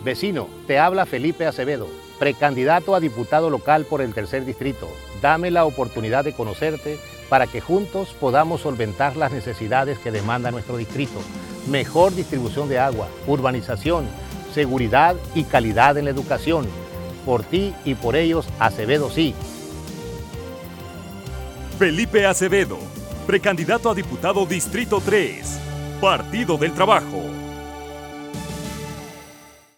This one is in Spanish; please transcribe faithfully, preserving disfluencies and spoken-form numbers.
Vecino, te habla Felipe Acevedo, precandidato a diputado local por el tercer distrito. Dame la oportunidad de conocerte para que juntos podamos solventar las necesidades que demanda nuestro distrito. Mejor distribución de agua, urbanización, seguridad y calidad en la educación. Por ti y por ellos, Acevedo sí. Felipe Acevedo, precandidato a diputado Distrito tres, Partido del Trabajo.